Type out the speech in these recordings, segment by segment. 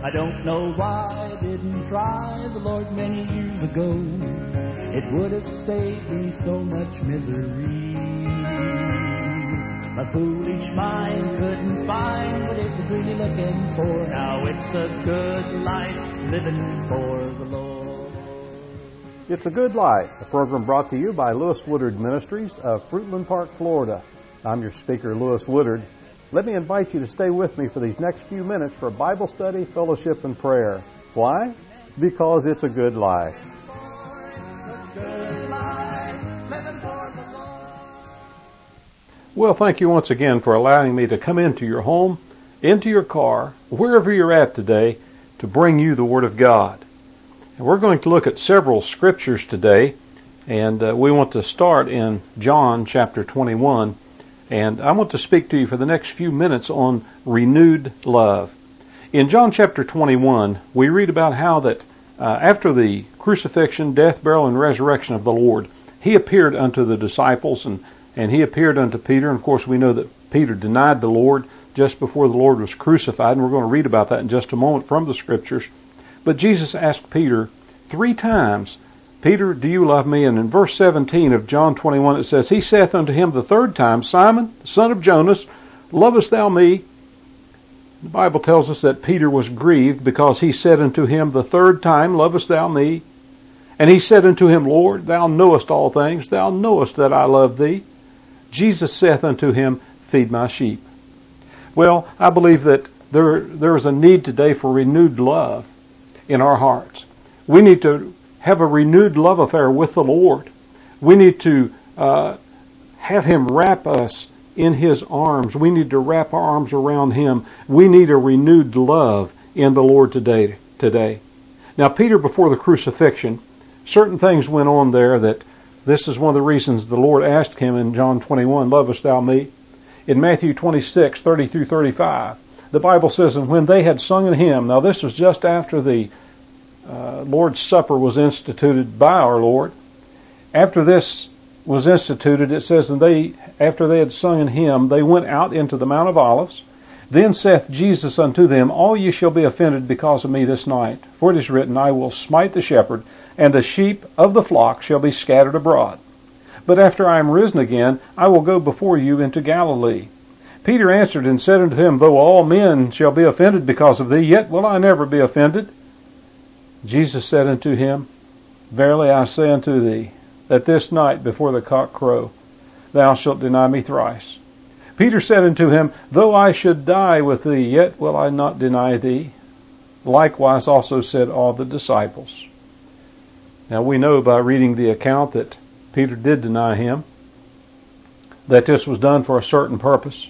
I don't know why I didn't try the Lord many years ago. It would have saved me so much misery. My foolish mind couldn't find what it was really looking for. Now it's a good life living for the Lord. It's a Good Life, a program brought to you by Lewis Woodard Ministries of Fruitland Park, Florida. I'm your speaker, Lewis Woodard. Let me invite you to stay with me for these next few minutes for Bible study, fellowship, and prayer. Why? Because it's a good life. Well, thank you once again for allowing me to come into your home, into your car, wherever you're at today, to bring you the Word of God. And we're going to look at several scriptures today, and we want to start in John chapter 21. And I want to speak to you for the next few minutes on renewed love. In John chapter 21, we read about how that after the crucifixion, death, burial, and resurrection of the Lord, He appeared unto the disciples and He appeared unto Peter. And of course we know that Peter denied the Lord just before the Lord was crucified, and we're going to read about that in just a moment from the scriptures. But Jesus asked Peter 3 times, Peter, do you love me? And in verse 17 of John 21 it says, He saith unto him the 3rd time, Simon, son of Jonas, lovest thou me? The Bible tells us that Peter was grieved because he said unto him the 3rd time, lovest thou me? And he said unto him, Lord, thou knowest all things, thou knowest that I love thee. Jesus saith unto him, feed my sheep. Well, I believe that there is a need today for renewed love in our hearts. We need to have a renewed love affair with the Lord. We need to have Him wrap us in His arms. We need to wrap our arms around Him. We need a renewed love in the Lord today. Now, Peter, before the crucifixion, certain things went on there that this is one of the reasons the Lord asked him in John 21, lovest thou me? In Matthew 26, 30 through 35, the Bible says, and when they had sung a hymn, now this was just after the Lord's Supper was instituted by our Lord. After this was instituted, it says, and after they had sung an hymn, they went out into the Mount of Olives. Then saith Jesus unto them, all ye shall be offended because of me this night. For it is written, I will smite the shepherd, and the sheep of the flock shall be scattered abroad. But after I am risen again, I will go before you into Galilee. Peter answered and said unto him, though all men shall be offended because of thee, yet will I never be offended. Jesus said unto him, verily I say unto thee, that this night before the cock crow, thou shalt deny me thrice. Peter said unto him, though I should die with thee, yet will I not deny thee. Likewise also said all the disciples. Now we know by reading the account that Peter did deny Him, that this was done for a certain purpose.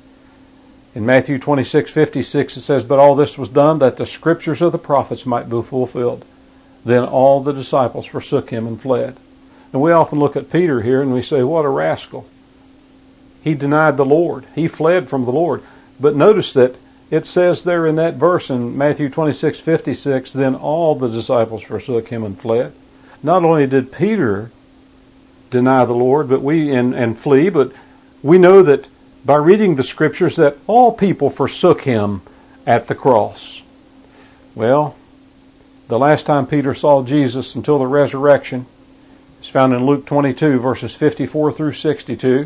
In Matthew 26:56 it says, but all this was done that the scriptures of the prophets might be fulfilled. Then all the disciples forsook Him and fled. And we often look at Peter here and we say, what a rascal. He denied the Lord. He fled from the Lord. But notice that it says there in that verse in Matthew 26:56, then all the disciples forsook Him and fled. Not only did Peter deny the Lord, but and flee, but we know that by reading the scriptures that all people forsook Him at the cross. Well, the last time Peter saw Jesus until the resurrection is found in Luke 22 verses 54 through 62.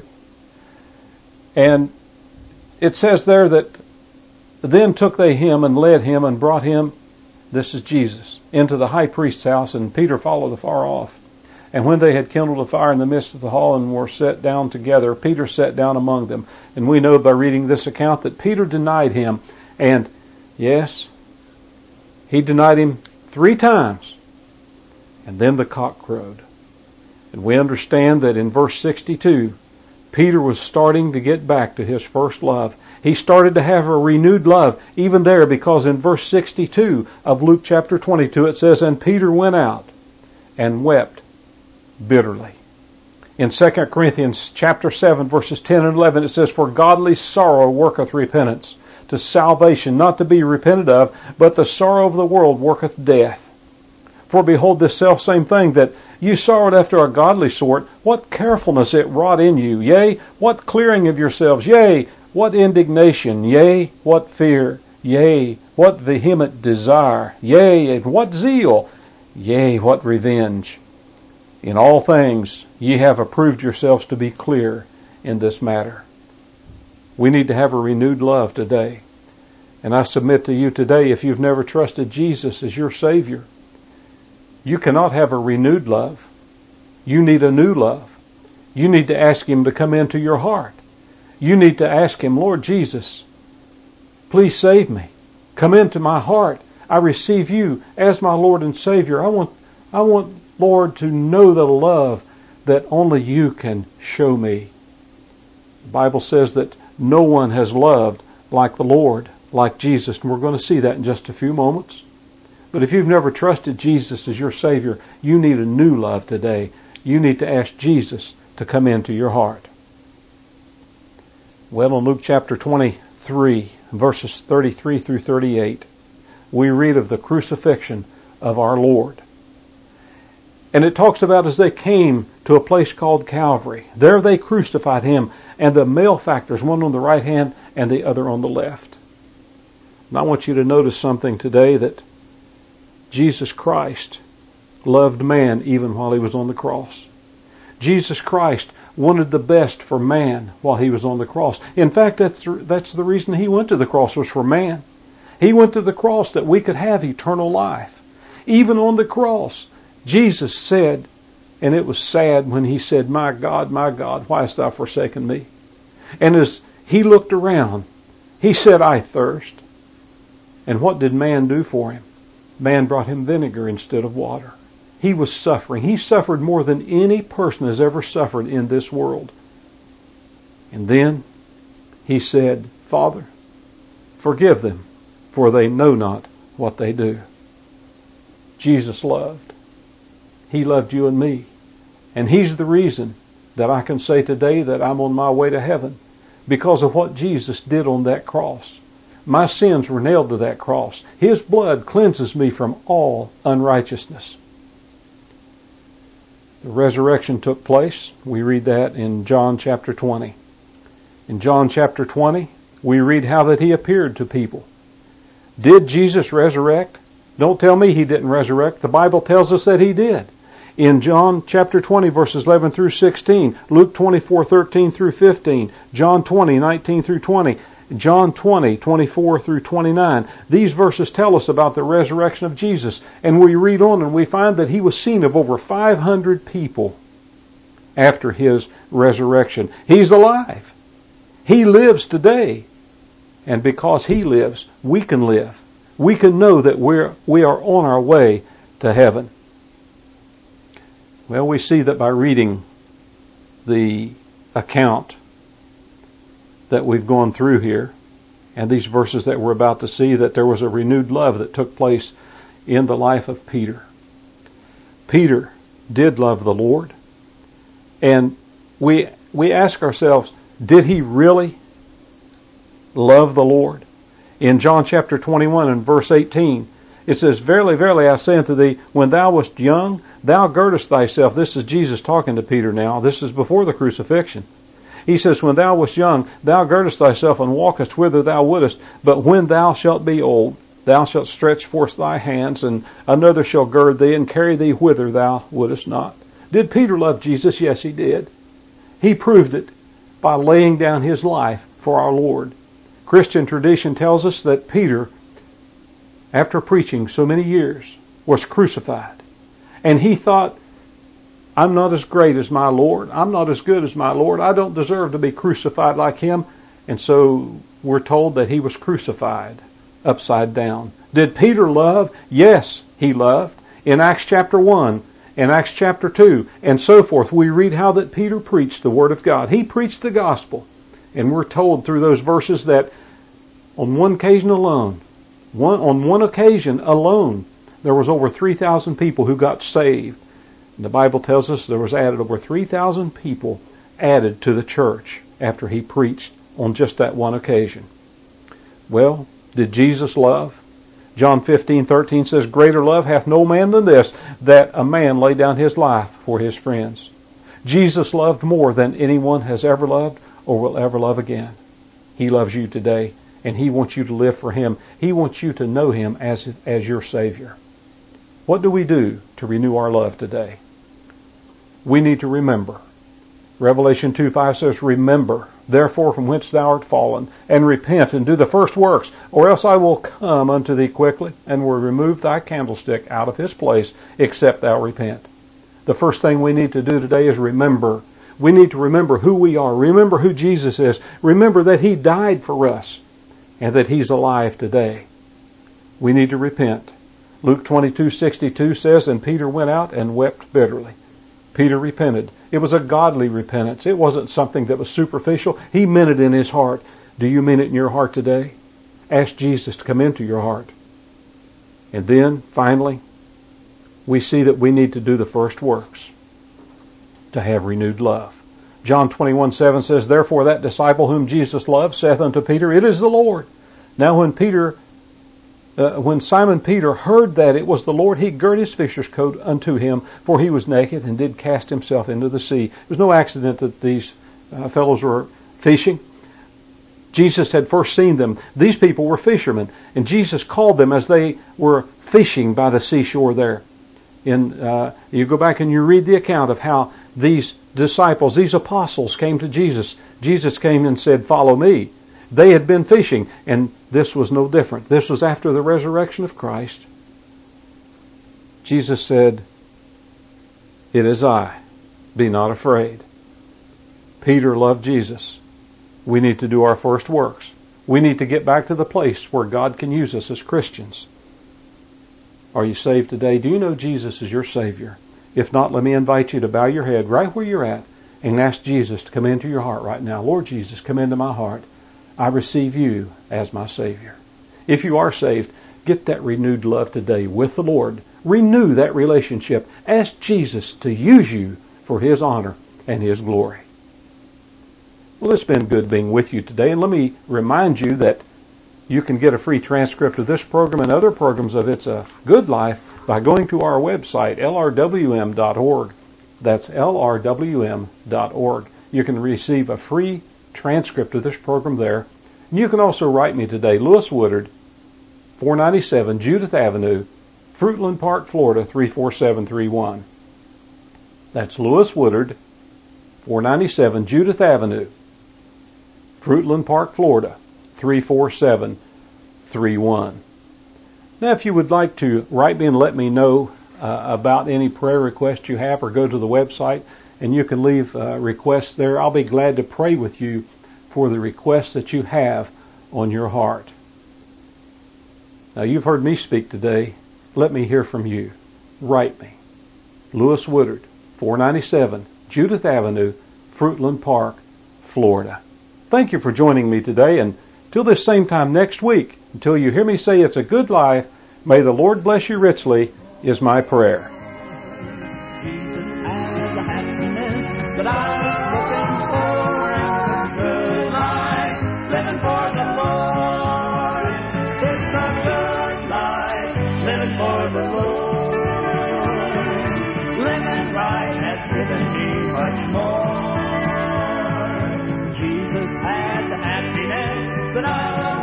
And it says there that then took they Him and led Him and brought Him, this is Jesus, into the high priest's house, and Peter followed afar off. And when they had kindled a fire in the midst of the hall and were set down together, Peter sat down among them. And we know by reading this account that Peter denied Him. And yes, he denied Him 3 times. And then the cock crowed. And we understand that in verse 62, Peter was starting to get back to his first love. He started to have a renewed love even there, because in verse 62 of Luke chapter 22 it says, and Peter went out and wept bitterly. In 2 Corinthians chapter 7 verses 10 and 11 it says, for godly sorrow worketh repentance to salvation, not to be repented of, but the sorrow of the world worketh death. For behold, this selfsame thing that you sorrowed after a godly sort, what carefulness it wrought in you, yea, what clearing of yourselves, yea, what indignation, yea, what fear, Yea, what vehement desire! Yea, and what zeal! Yea, what revenge! In all things ye have approved yourselves to be clear in this matter. We need to have a renewed love today. And I submit to you today, if you've never trusted Jesus as your Savior, you cannot have a renewed love. You need a new love. You need to ask Him to come into your heart. You need to ask Him, Lord Jesus, please save me. Come into my heart. I receive you as my Lord and Savior. I want, Lord, to know the love that only you can show me. The Bible says that no one has loved like the Lord, like Jesus, and we're going to see that in just a few moments. But if you've never trusted Jesus as your Savior, you need a new love today. You need to ask Jesus to come into your heart. Well, in Luke chapter 23, verses 33 through 38, we read of the crucifixion of our Lord. And it talks about as they came to a place called Calvary. There they crucified Him, and the malefactors, one on the right hand and the other on the left. And I want you to notice something today, that Jesus Christ loved man even while He was on the cross. Jesus Christ wanted the best for man while He was on the cross. In fact, that's the reason He went to the cross, was for man. He went to the cross that we could have eternal life. Even on the cross, Jesus said, and it was sad when He said, my God, why hast thou forsaken me? And as He looked around, He said, I thirst. And what did man do for Him? Man brought Him vinegar instead of water. He was suffering. He suffered more than any person has ever suffered in this world. And then He said, Father, forgive them, for they know not what they do. Jesus loved. He loved you and me. And He's the reason that I can say today that I'm on my way to heaven, because of what Jesus did on that cross. My sins were nailed to that cross. His blood cleanses me from all unrighteousness. The resurrection took place. We read that in John chapter 20. In John chapter 20, we read how that He appeared to people. Did Jesus resurrect? Don't tell me He didn't resurrect. The Bible tells us that He did. In John chapter 20, verses 11 through 16, Luke 24, 13 through 15, John 20, 19 through 20, John 20, 24 through 29. These verses tell us about the resurrection of Jesus. And we read on and we find that He was seen of over 500 people after His resurrection. He's alive. He lives today. And because He lives, we can live. We can know that we are on our way to heaven. Well, we see that by reading the account that we've gone through here, and these verses that we're about to see, that there was a renewed love that took place in the life of Peter. Peter did love the Lord, and we ask ourselves, did he really love the Lord? In John chapter 21 and verse 18, it says, Verily, verily, I say unto thee, when thou wast young, thou girdest thyself. This is Jesus talking to Peter now. This is before the crucifixion. He says, when thou wast young, thou girdest thyself and walkest whither thou wouldest. But when thou shalt be old, thou shalt stretch forth thy hands, and another shall gird thee and carry thee whither thou wouldest not. Did Peter love Jesus? Yes, he did. He proved it by laying down his life for our Lord. Christian tradition tells us that Peter, after preaching so many years, was crucified. And he thought, I'm not as great as my Lord. I'm not as good as my Lord. I don't deserve to be crucified like Him. And so we're told that he was crucified upside down. Did Peter love? Yes, he loved. In Acts chapter 1, in Acts chapter 2, and so forth, we read how that Peter preached the Word of God. He preached the gospel. And we're told through those verses that on one occasion alone, there was over 3,000 people who got saved. And the Bible tells us there was added over 3,000 people added to the church after he preached on just that one occasion. Well, did Jesus love? John 15:13 says, Greater love hath no man than this, that a man lay down his life for his friends. Jesus loved more than anyone has ever loved or will ever love again. He loves you today. and He wants you to live for Him. He wants you to know Him as your Savior. What do we do to renew our love today? We need to remember. Revelation 2:5 says, remember, therefore, from whence thou art fallen, and repent and do the first works, or else I will come unto thee quickly, and will remove thy candlestick out of his place, except thou repent. The first thing we need to do today is remember. We need to remember who we are. Remember who Jesus is. Remember that He died for us, and that He's alive today. We need to repent. Luke 22:62 says, and Peter went out and wept bitterly. Peter repented. It was a godly repentance. It wasn't something that was superficial. He meant it in his heart. Do you mean it in your heart today? Ask Jesus to come into your heart. And then, finally, we see that we need to do the first works to have renewed love. John 21:7 says, therefore that disciple whom Jesus loved saith unto Peter, it is the Lord. Now when Simon Peter heard that it was the Lord, he girt his fisher's coat unto him, for he was naked, and did cast himself into the sea. It was no accident that these fellows were fishing. Jesus had first seen them. These people were fishermen, and Jesus called them as they were fishing by the seashore there. You go back and you read the account of how these disciples, these apostles came to Jesus. Jesus came and said, follow me. They had been fishing, and this was no different. This was after the resurrection of Christ. Jesus said, it is I. Be not afraid. Peter loved Jesus. We need to do our first works. We need to get back to the place where God can use us as Christians. Are you saved today? Do you know Jesus is your Savior? If not, let me invite you to bow your head right where you're at and ask Jesus to come into your heart right now. Lord Jesus, come into my heart. I receive you as my Savior. If you are saved, get that renewed love today with the Lord. Renew that relationship. Ask Jesus to use you for His honor and His glory. Well, it's been good being with you today, and let me remind you that you can get a free transcript of this program and other programs of It's a Good Life by going to our website, lrwm.org. That's lrwm.org. You can receive a free transcript of this program there. And you can also write me today, Lewis Woodard, 497 Judith Avenue, Fruitland Park, Florida, 34731. That's Lewis Woodard, 497 Judith Avenue, Fruitland Park, Florida, 34731. Now, if you would like to write me and let me know about any prayer requests you have, or go to the website and you can leave requests there, I'll be glad to pray with you for the requests that you have on your heart. Now, you've heard me speak today. Let me hear from you. Write me. Lewis Woodard, 497 Judith Avenue, Fruitland Park, Florida. Thank you for joining me today, and till this same time next week, until you hear me say it's a good life, may the Lord bless you richly, is my prayer. Jesus had the happiness that I was looking for. It's a good life, living for the Lord. It's a good life, living for the Lord. Living right has given me much more. Jesus had the happiness that I was